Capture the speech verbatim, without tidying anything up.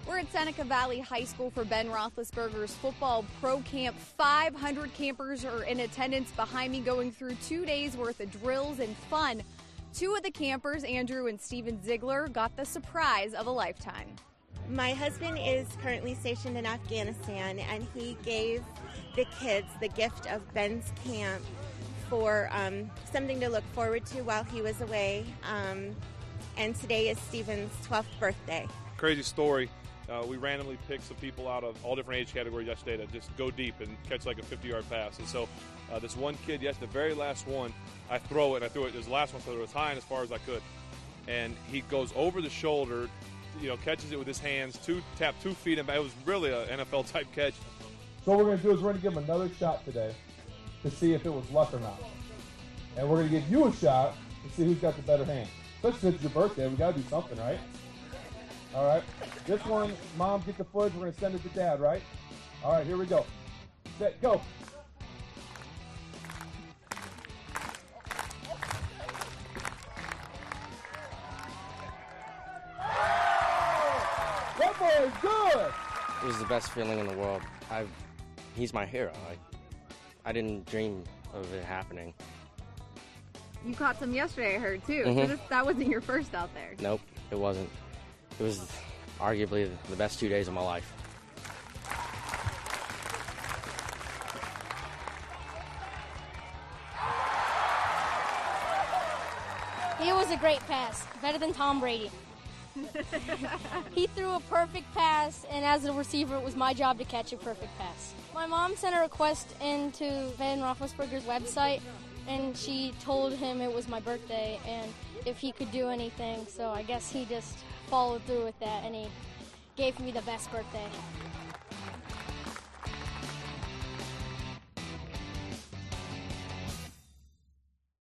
We're at Seneca Valley High School for Ben Roethlisberger's football pro camp. five hundred campers are in attendance behind me, going through two days worth of drills and fun. Two of the campers, Andrew and Steven Ziegler, got the surprise of a lifetime. My husband is currently stationed in Afghanistan, and he gave the kids the gift of Ben's camp for um, something to look forward to while he was away. Um, and today is Steven's twelfth birthday. Crazy story. Uh, we randomly picked some people out of all different age categories yesterday that just go deep and catch like a fifty-yard pass. And so uh, this one kid, yes, the very last one, I throw it, and I threw it, it was the last one, so it was high and as far as I could. And he goes over the shoulder, you know, catches it with his hands, two tap two feet, and it was really an N F L-type catch. So what we're going to do is we're going to give him another shot today to see if it was luck or not. And we're going to give you a shot to see who's got the better hand. Especially since it's your birthday, we got to do something, right? All right. This one, Mom, get the footage. We're going to send it to Dad, right? All right, here we go. Set, go. That boy is good. It was the best feeling in the world. I've, he's my hero. I, I didn't dream of it happening. You caught some yesterday, I heard, too. Mm-hmm. So this, that wasn't your first out there. Nope, it wasn't. It was arguably the best two days of my life. It was a great pass, better than Tom Brady. He threw a perfect pass, and as a receiver, it was my job to catch a perfect pass. My mom sent a request into Ben Roethlisberger's website, and she told him it was my birthday and if he could do anything, so I guess he just followed through with that, and he gave me the best birthday.